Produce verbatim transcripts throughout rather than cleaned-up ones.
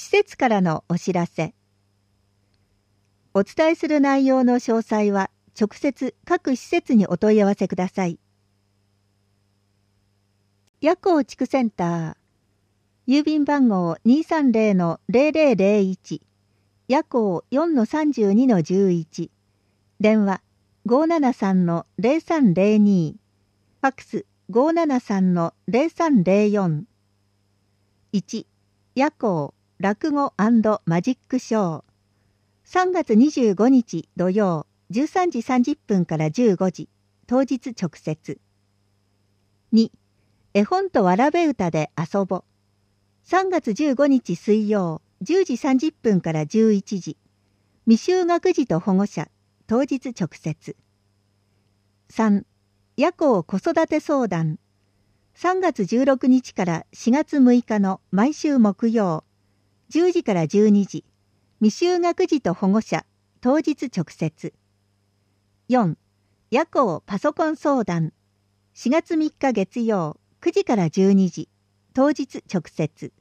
設からのお知らせ。お伝えする内容の詳細は直接各施設にお問い合わせください。夜光地区センター、郵便番号 にーさんぜろのぜろぜろぜろいち、夜光 よんのさんじゅうにのじゅういち、電話 ごーななさんのぜろさんぜろに、ファックス ごーななさんのぜろさんぜろよん、いち、夜光落語&マジックショー、さんがつにじゅうごにち土曜じゅうさんじさんじゅっぷんからじゅうごじ、当日直接。に、絵本とわらべ歌で遊ぼ。さんがつじゅうごにち水曜じゅうじさんじゅっぷんからじゅういちじ、未就学児と保護者、当日直接。さん、夜光子育て相談。さんがつじゅうろくにちからしがつむいかの毎週木曜、じゅうじからじゅうにじ、未就学児と保護者、当日直接。よん、夜光パソコン相談。しがつみっか月曜、くじからじゅうにじ、当日直接。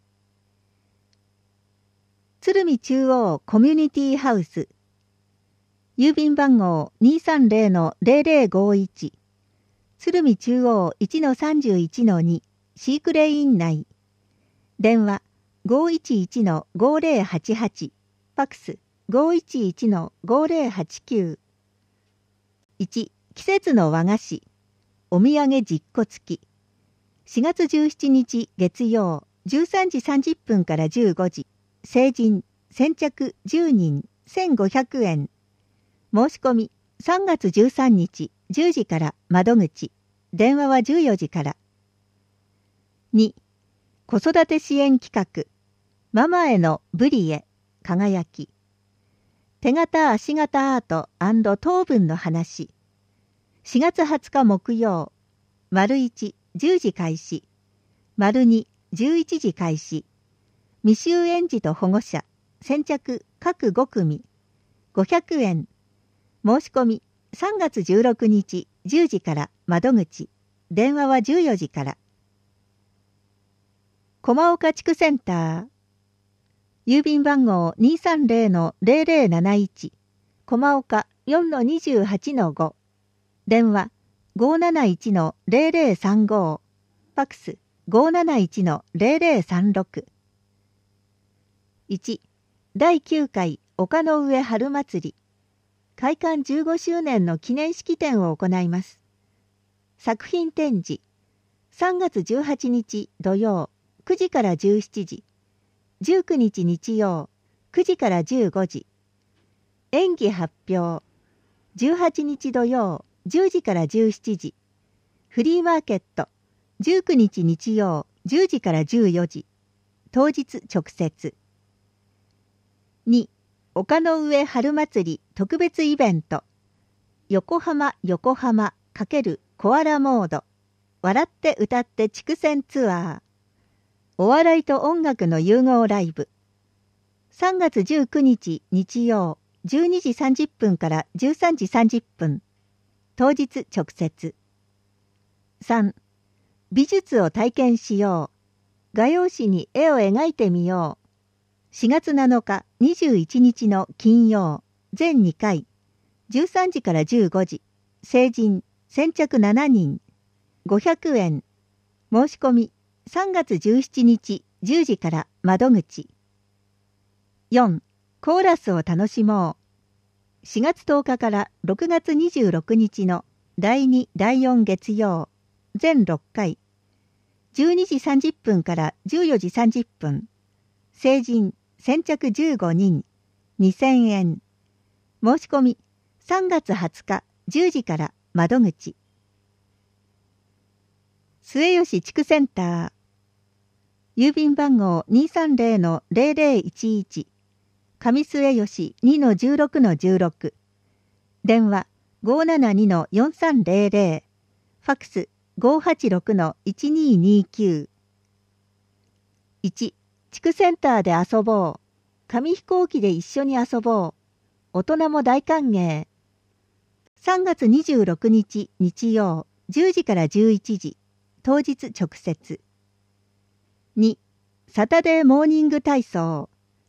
鶴見中央コミュニティハウス。郵便番号 にーさんぜろのぜろぜろごいち、鶴見中央 いちのさんじゅういちのに、シークレイン内。電話 ごーいちいちのごーぜろはちはち、ファックス ごーいちいちのごーぜろはちきゅう。いち、季節の和菓子、お土産じっこ付き。しがつじゅうしちにち月曜、じゅうさんじさんじゅっぷんからじゅうごじ、成人、先着じゅうにん、せんごひゃくえん。申し込み、さんがつじゅうさんにちじゅうじから窓口、電話はじゅうよじから。に、子育て支援企画、ママへのブリエ、輝き。手形足形アート&糖分の話。しがつはつか木曜、丸いち、じゅうじ開始。丸に、じゅういちじ開始。未就園児と保護者、先着各ごくみ、ごひゃくえん。申し込み、さんがつじゅうろくにちじゅうじから窓口、電話はじゅうよじから。駒岡地区センター、郵便番号 にーさんぜろのぜろぜろなないち、駒岡 よんのにじゅうはちのご、電話 ごーなないちのぜろぜろさんご、ファックス ごーなないちのぜろぜろさんろく。いち、だいきゅうかい丘の上春祭り。開館じゅうごしゅうねんの記念式典を行います。作品展示、さんがつじゅうはちにち土曜、くじからじゅうしちじ、じゅうくにち日曜、くじからじゅうごじ、演技発表、じゅうはちにち土曜、じゅうじからじゅうしちじ、フリーマーケット、じゅうくにち日曜、じゅうじからじゅうよじ、当日直接。に、丘の上春祭り特別イベント、横浜横浜×コアラモード、笑って歌って地区線ツアー、お笑いと音楽の融合ライブ。さんがつじゅうくにち日曜、じゅうにじさんじゅっぷんからじゅうさんじさんじゅっぷん、当日直接。さん、美術を体験しよう。画用紙に絵を描いてみよう。しがつなのかにじゅういちにちの金曜、全にかい、じゅうさんじからじゅうごじ、成人、先着しちにん、ごひゃくえん。申し込み、さんがつじゅうしちにちじゅうじから窓口。よん、コーラスを楽しもう。しがつとおかからろくがつにじゅうろくにちのだいにだいよん月曜、全ろっかい、じゅうにじさんじゅっぷんからじゅうよじさんじゅっぷん、成人、先着じゅうごにん、にせんえん。申し込み、さんがつはつかじゅうじから窓口。末吉地区センター、郵便番号 にーさんぜろのぜろぜろいちいち、上末吉 にのじゅうろくのじゅうろく、電話 ごーななにのよんさんぜろぜろ、ファックス ごーはちろくのいちににきゅう。いち、地区センターで遊ぼう。紙飛行機で一緒に遊ぼう。大人も大歓迎。さんがつにじゅうろくにち日曜、じゅうじからじゅういちじ、当日直接。に、サタデーモーニング体操。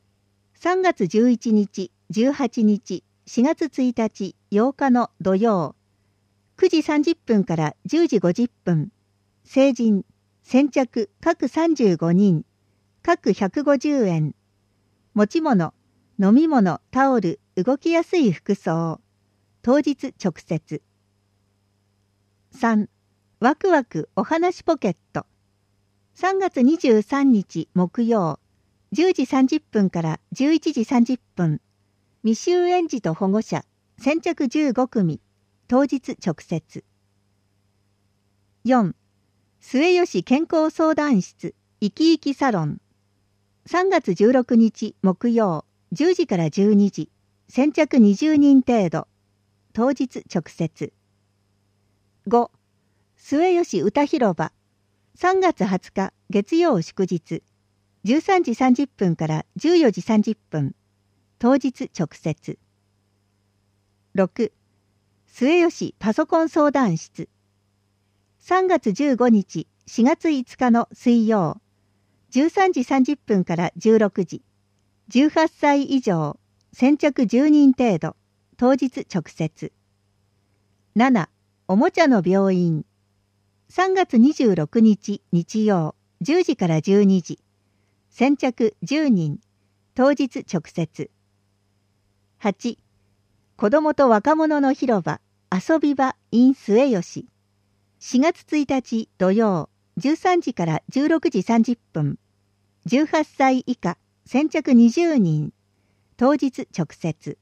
さんがつじゅういちにち、じゅうはちにち、しがつついたち、ようかの土曜、くじさんじゅっぷんからじゅうじごじゅっぷん、成人、先着各さんじゅうごにん、各ひゃくごじゅうえん、持ち物、飲み物、タオル、動きやすい服装、当日直接。さん. ワクワクお話ポケット。さんがつにじゅうさんにち木曜、じゅうじさんじゅっぷんからじゅういちじさんじゅっぷん、未就園児と保護者、先着じゅうごくみ、当日直接。よん. 末吉健康相談室、いきいきサロン。さんがつじゅうろくにち木曜、じゅうじからじゅうにじ、先着にじゅうにん程度、当日直接。ご. 末吉歌広場。さんがつはつか月曜祝日、じゅうさんじさんじゅっぷんからじゅうよじさんじゅっぷん、当日直接。ろく. 末吉パソコン相談室。さんがつじゅうごにち、しがついつかの水曜、じゅうさんじさんじゅっぷんからじゅうろくじ、じゅうはっさい以上、先着じゅうにん程度、当日直接。なな. おもちゃの病院。さんがつにじゅうろくにち日曜、じゅうじからじゅうにじ、先着じゅうにん、当日直接。はち. 子どもと若者の広場、遊び場 in 末吉。しがつついたち土曜、じゅうさんじからじゅうろくじさんじゅっぷん、じゅうはっさい以下、先着にじゅうにん、当日直接。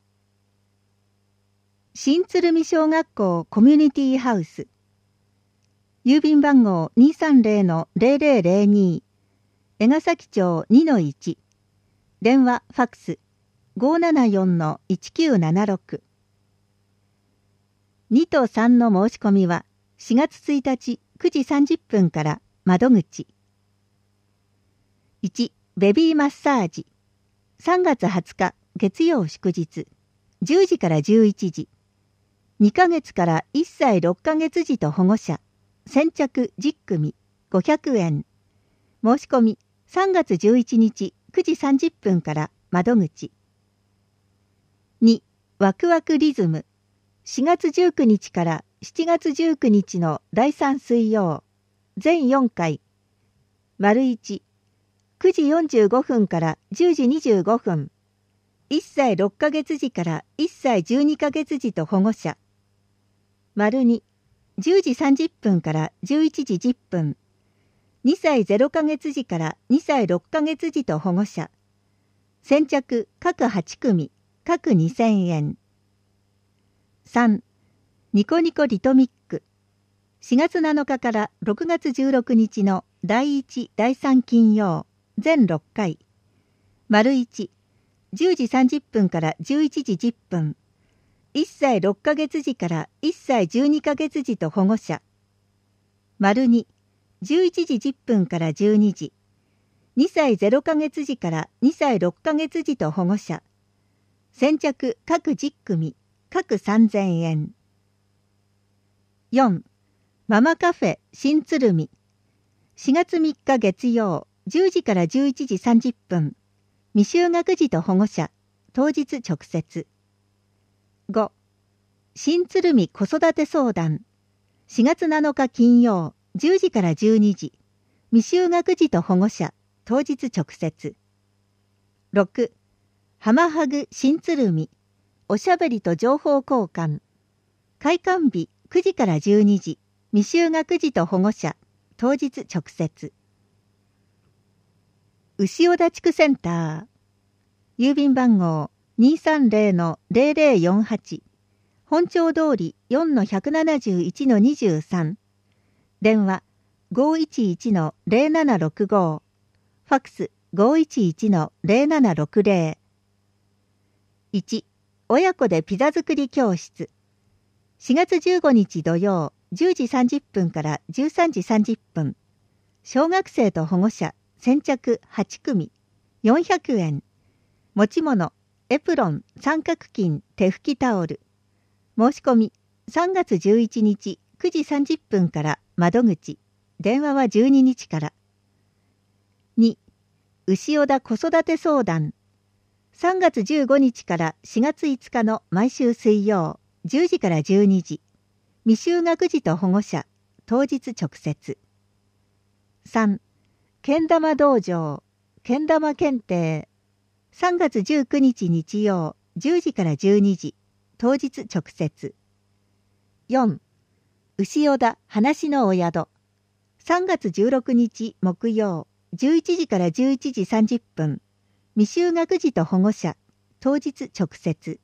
新鶴見小学校コミュニティハウス。郵便番号 にーさんぜろのぜろぜろぜろに、江ヶ崎町 にのいち、電話ファックス ごーななよんのいちきゅうななろく。にとさんの申し込みはしがつついたちくじさんじゅっぷんから窓口。いち. ベビーマッサージ。さんがつはつか月曜祝日、じゅうじからじゅういちじ、にかげつからいっさいろっかげつ児と保護者、先着じゅっくみ、ごひゃくえん。申し込みさんがつじゅういちにちくじさんじゅっぷんから窓口。に. ワクワクリズム。しがつじゅうくにちからしちがつじゅうくにちのだいさん水曜、全よんかい。丸いち、くじよんじゅうごふんからじゅうじにじゅうごふん。いっさいろっかげつ児からいっさいじゅうにかげつ児と保護者。丸に、じゅうじさんじゅっぷんからじゅういちじじゅっぷん。にさいぜろかげつ児からにさいろっかげつ児と保護者。先着各はちくみ、各にせんえん。さん. ニコニコリトミック。しがつなのかからろくがつじゅうろくにちのだいいち、だいさん金曜、全ろっかい。丸いち、じゅうじさんじゅっぷんからじゅういちじじゅっぷん。いっさいろっかげつ児からいっさいじゅうにかげつ児と保護者。丸に、じゅういちじじゅっぷんからじゅうにじ。にさいぜろかげつ児からにさいろっかげつ児と保護者。先着各じゅっくみ、各さんぜんえん。よん. ママカフェ新鶴見。しがつみっか月曜、じゅうじからじゅういちじさんじゅっぷん。未就学児と保護者、当日直接。ご. 新鶴見子育て相談。しがつなのか金曜、じゅうじからじゅうにじ。未就学児と保護者、当日直接。ろく. 浜ハグ新鶴見。おしゃべりと情報交換。開館日くじからじゅうにじ。未就学児と保護者、当日直接。牛尾田地区センター。郵便番号 にーさんぜろのぜろぜろよんはち。本町通り よんのひゃくななじゅういちのにじゅうさん。電話 ごーいちいちのぜろななろくご。ファックス ごーいちいちのぜろななろくぜろ。いち. 親子でピザ作り教室。しがつじゅうごにち土曜、じゅうじさんじゅっぷんからじゅうさんじさんじゅっぷん。小学生と保護者、先着はちくみ、よんひゃくえん。持ち物、エプロン、三角巾、手拭きタオル。申し込み、さんがつじゅういちにちくじさんじゅっぷんから窓口。電話はじゅうににちから。に. 牛尾田子育て相談。 さんがつじゅうごにちからしがついつかの毎週水曜じゅうじからじゅうにじ、未就学児と保護者、当日直接。さん、けん玉道場、けん玉検定、さんがつじゅうくにち日曜じゅうじからじゅうにじ、当日直接。よん、牛尾田話のお宿、さんがつじゅうろくにち木曜じゅういちじからじゅういちじさんじゅっぷん、未就学児と保護者、当日直接。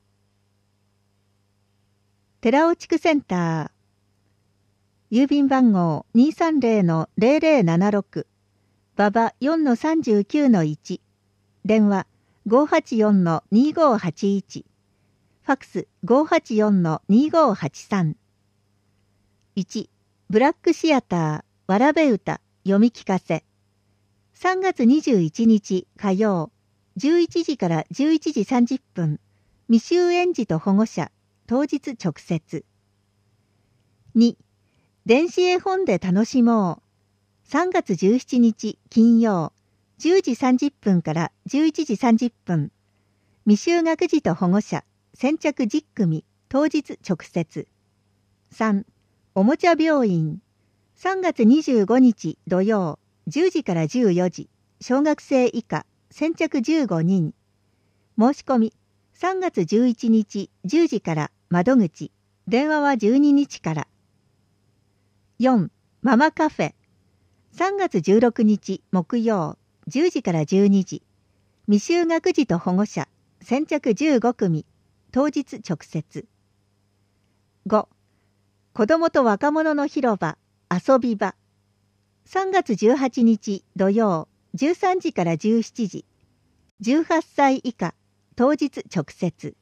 寺尾地区センター、郵便番号 にーさんぜろのぜろぜろななろく、馬場 よんのさんじゅうきゅうのいち、電話 ごーはちよんのにーごーはちいち、ファックス ごーはちよんのにーごーはちさん。いち、ブラックシアター、わらべ歌、読み聞かせ。さんがつにじゅういちにち火曜、じゅういちじからじゅういちじさんじゅっぷん、未就園児と保護者、当日直接。に、電子絵本で楽しもう。さんがつじゅうしちにち金曜、じゅうじさんじゅっぷんからじゅういちじさんじゅっぷん、未就学児と保護者、先着じゅっくみ、当日直接。さん、おもちゃ病院。さんがつにじゅうごにち土曜、じゅうじからじゅうよじ、小学生以下、先着じゅうごにん。申し込み、さんがつじゅういちにちじゅうじから窓口、電話はじゅうににちから。よん、ママカフェ。さんがつじゅうろくにち木曜、じゅうじからじゅうにじ、未就学児と保護者、先着じゅうごくみ、当日直接。ご、子どもと若者の広場、遊び場。さんがつじゅうはちにち土曜、じゅうさんじからじゅうしちじ、じゅうはっさい以下、当日直接。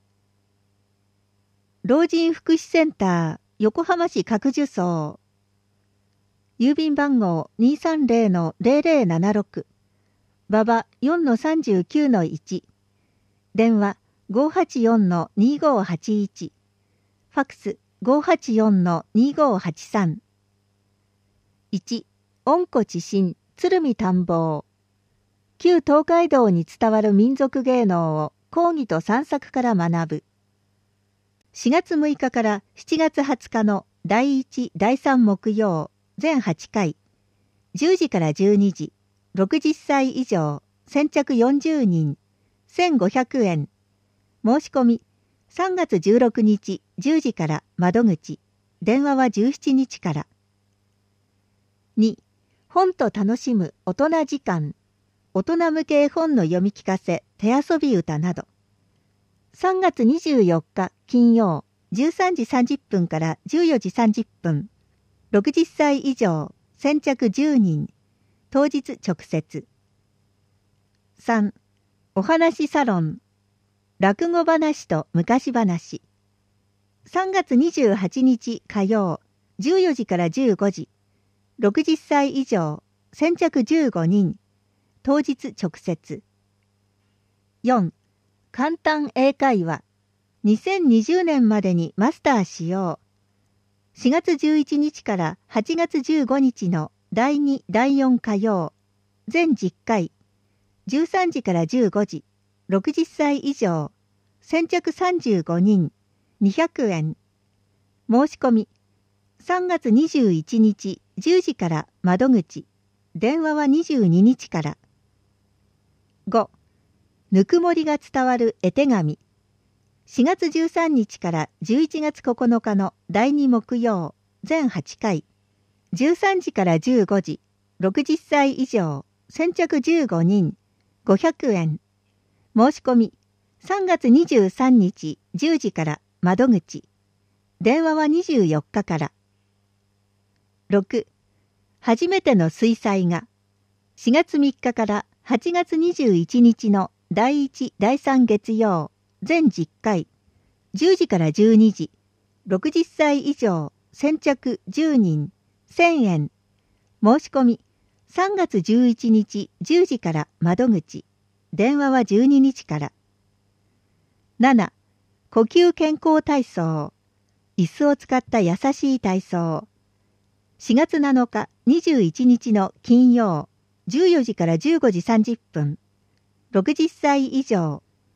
老人福祉センター、横浜市角樹荘。郵便番号 にーさんぜろのぜろぜろななろく、馬場 よんのさんじゅうきゅうのいち、電話 ごーはちよんのにーごーはちいち、ファックス ごーはちよんのにーごーはちさん。いち、温故知新、鶴見探訪。旧東海道に伝わる民族芸能を講義と散策から学ぶ。しがつむいかからしちがつはつかのだいいち、だいさん木曜、全はちかい、じゅうじからじゅうにじ、ろくじゅっさい以上、先着よんじゅうにん、せんごひゃくえん。申し込み、さんがつじゅうろくにちじゅうじから窓口、電話はじゅうしちにちから。に、本と楽しむ大人時間、大人向け絵本の読み聞かせ、手遊び歌など。さんがつにじゅうよっか金曜、じゅうさんじさんじゅっぷんからじゅうよじさんじゅっぷん、ろくじゅっさい以上、先着じゅうにん、当日直接。さん、お話サロン、落語話と昔話。さんがつにじゅうはちにち火曜、じゅうよじからじゅうごじ、ろくじゅっさい以上、先着じゅうごにん、当日直接。よん、簡単英会話、にせんにじゅうねんまでにマスターしよう。しがつじゅういちにちからはちがつじゅうごにちのだいに、だいよん火曜、全じゅっかい、じゅうさんじからじゅうごじ、ろくじゅっさい以上、先着さんじゅうごにん、にひゃくえん。申し込み、さんがつにじゅういちにちじゅうじから窓口、電話はにじゅうににちから。ご、ぬくもりが伝わる絵手紙。しがつじゅうさんにちからじゅういちがつここのかのだいに木曜、全はちかい、じゅうさんじからじゅうごじ、ろくじゅっさい以上、先着じゅうごにん、ごひゃくえん。申し込み、さんがつにじゅうさんにちじゅうじから窓口、電話はにじゅうよっかから。ろく、初めての水彩画。しがつみっかからはちがつにじゅういちにちのだいいち、だいさん月曜、全じゅっかい、じゅうじからじゅうにじ、ろくじゅっさい以上、先着じゅうにん、せんえん。申し込み、さんがつじゅういちにちじゅうじから窓口、電話はじゅうににちから。なな、呼吸健康体操。椅子を使った優しい体操。しがつなのかにじゅういちにちの金曜、じゅうよじからじゅうごじさんじゅっぷん、ろくじゅっさい以上、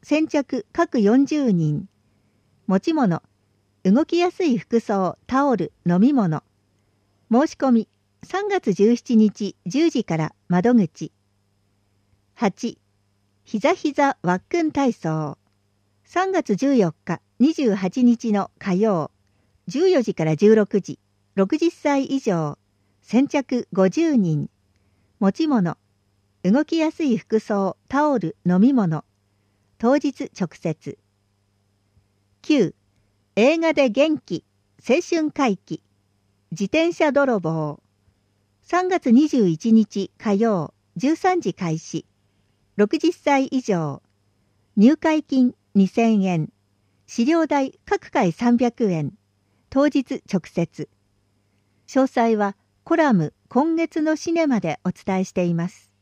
先着各よんじゅうにん。持ち物、動きやすい服装、タオル、飲み物。申し込み、さんがつじゅうしちにちじゅうじから窓口。はち. ひざひざわっくん体操。さんがつじゅうよっかにじゅうはちにちの火曜、じゅうよじからじゅうろくじ、ろくじゅっさい以上、先着ごじゅうにん。持ち物、動きやすい服装、タオル、飲み物。当日直接。きゅう. 映画で元気、青春回帰、自転車泥棒。さんがつにじゅういちにち火曜、じゅうさんじ開始。ろくじゅっさい以上。入会金にせんえん。資料代各回さんびゃくえん。当日直接。詳細はコラム今月のシネマでお伝えしています。